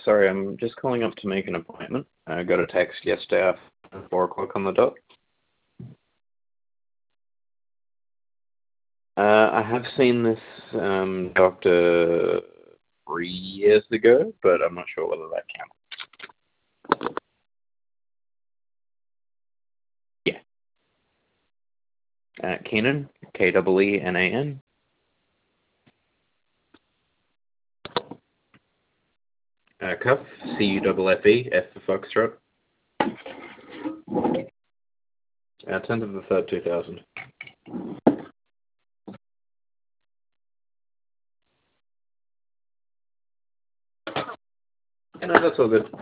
Sorry, I'm just calling up to make an appointment. I got a text yesterday after 4 o'clock on the dot. I have seen this doctor 3 years ago, but I'm not sure whether that counts. Yeah. Keenan, Keenan. Cuff, Cuffe, F for Foxtrot. 10th of the 3rd, 2000. No, that's all good.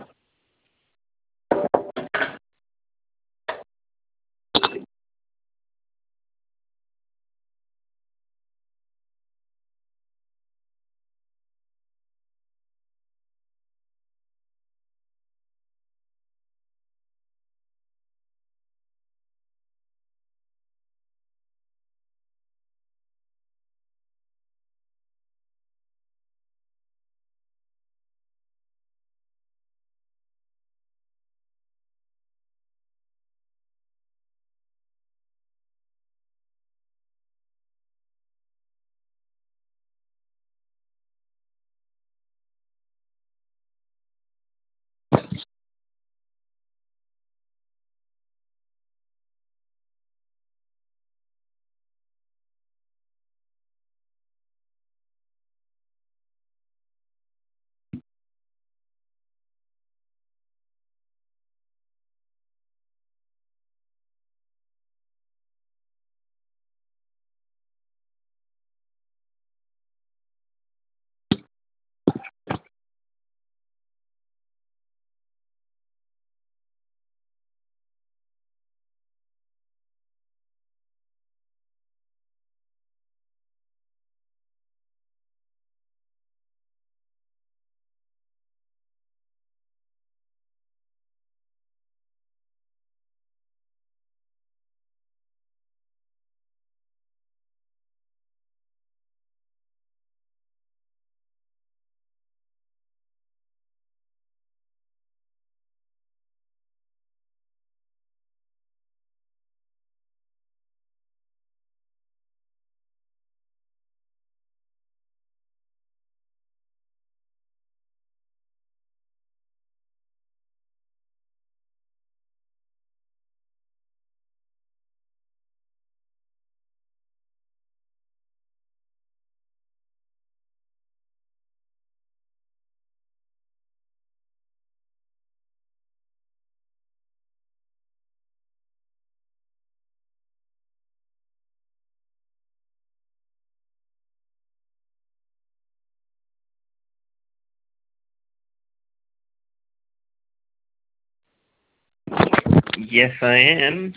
Yes, I am.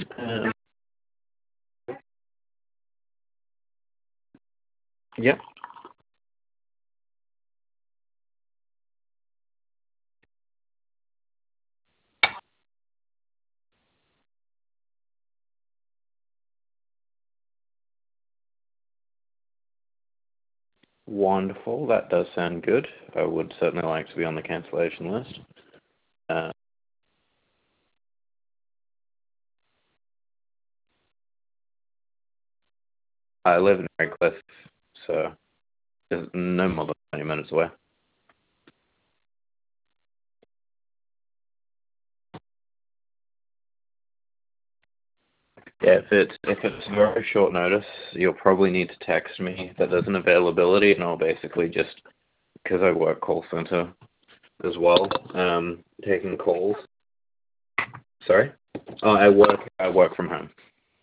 Yep. Wonderful. That does sound good. I would certainly like to be on the cancellation list. Uh, I live in Redcliffe, so it's no more than 20 minutes away. Yeah, if it's very short notice, you'll probably need to text me that there's an availability, and I'll basically just, because I work call center as well, taking calls. Sorry? Oh, I work from home.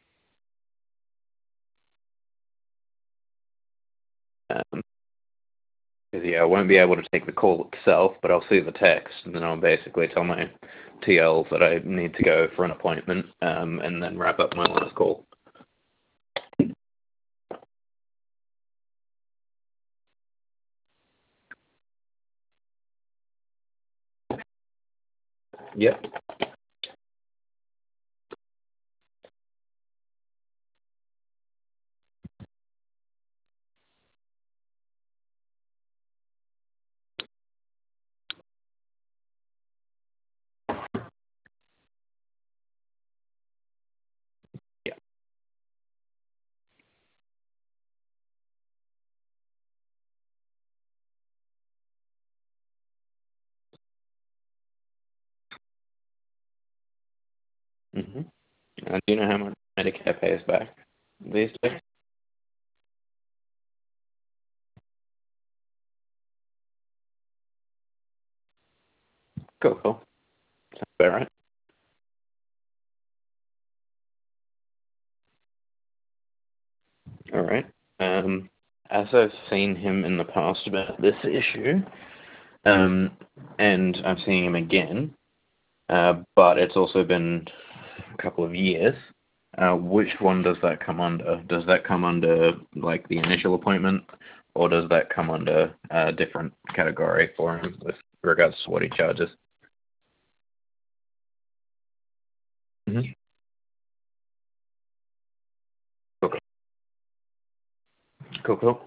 'Cause, yeah, I won't be able to take the call itself, but I'll see the text, and then I'll basically tell my TLs that I need to go for an appointment, and then wrap up my last call. Yep. Mm-hmm. Do you know how much Medicare pays back these days? Cool, cool. Sounds about right. All right. As I've seen him in the past about this issue, um, and I'm seeing him again, but it's also been a couple of years. Which one does that come under? Does that come under like the initial appointment, or does that come under a different category for him with regards to what he charges? Mm-hmm. Cool, cool, cool.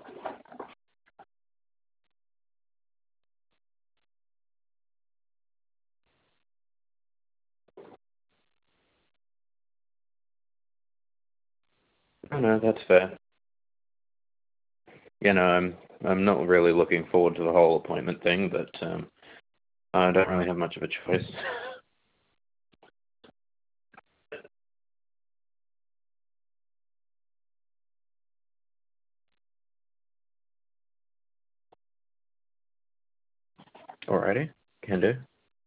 Oh, no, that's fair. I'm not really looking forward to the whole appointment thing, but I don't really have much of a choice. Alrighty, can do.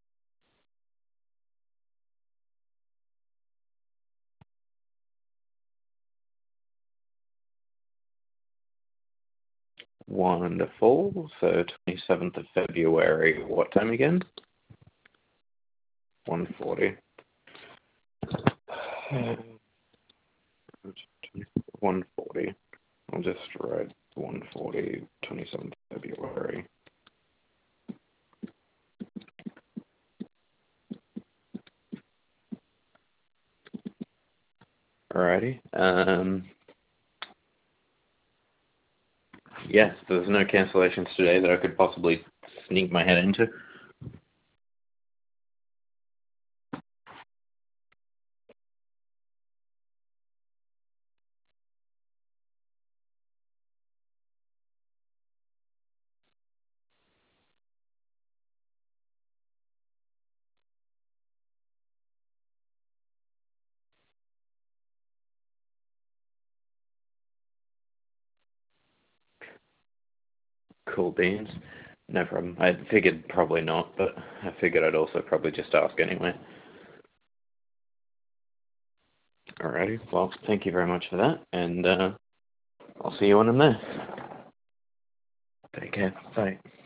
Wonderful. So 27th of February, what time again? 1:40. 1:40. I'll just write 1:40, 27th February. Alrighty. Yes, there's no cancellations today that I could possibly sneak my head into. Cool beans. No problem. I figured probably not, but I figured I'd also probably just ask anyway. Alrighty. Well, thank you very much for that, and I'll see you when I'm there. Take care. Bye.